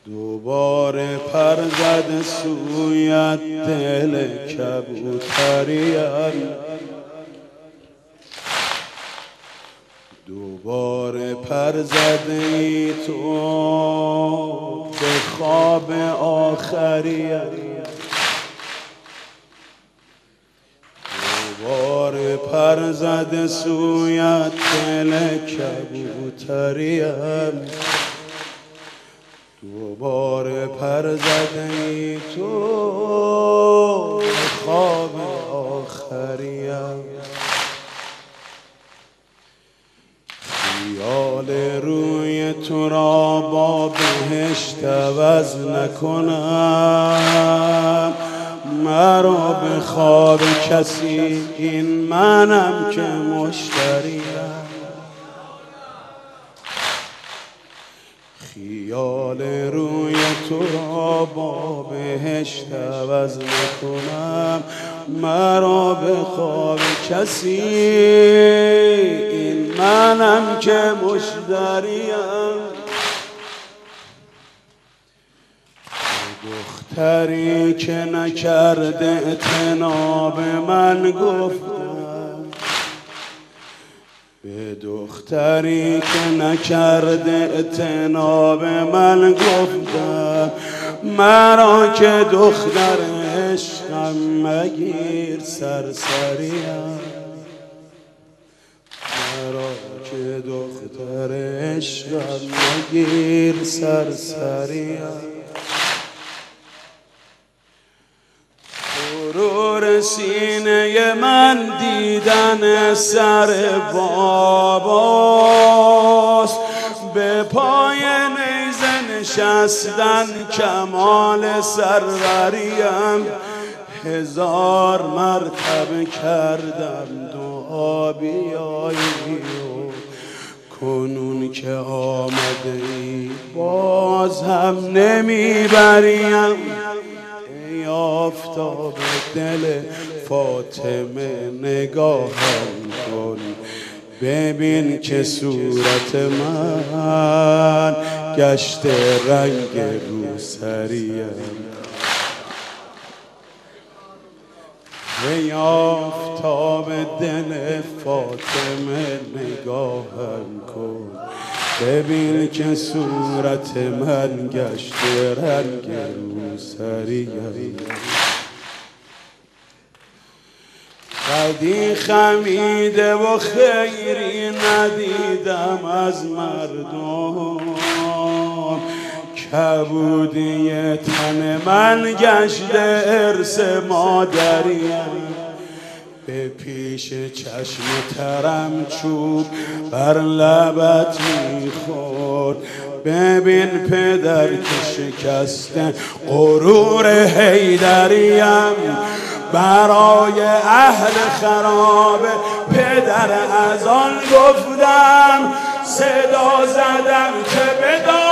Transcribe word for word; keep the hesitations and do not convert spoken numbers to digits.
دوباره پر زد سویت دل کبوتریم، دوباره پر زدی تو به خواب آخریم، دوباره پر زد سویت دل کبوتریم، دوباره پر زدی تو به خواب آخریم. خیال روی تو را با بهشت عوض نکنم، مرا به خواب کسی این منم که مشتریم. خیال روی تو را با بهشت عوض نکنم، مرا به خواب کسی این منم که مشتریم. دختری که نکرده اعتنا به من گفتم، به دختری که نکرده اعتنا به من گفتم، مرا که دختر عشقم مگیر سرسریم، مرا که دختر عشقم مگیر سرسریم. غرور سینه من دیدن سر باباست، به پای نیزه نشستن کمال سروریم. هزار مرتبه کردم دعا بیایی و کنون که آمده ای باز هم نمیبریم. آفتاب دل فاطمه نگاهم کن، ببین که صورت من گشته رنگ روسریم. ای آفتاب دل فاطمه نگاهم کن، ببین که صورت من گشته رنگ روسریم. قدی خمیده و خیری ندیدم از مردم، کبودی تن من گشته ارث مادریم. به پیش چشم ترم چوب بر لبت میخورد، ببین پدر که شکسته غرور حیدریم. برای اهل خراب پدر از آن گفتم، صدا زدم که بدار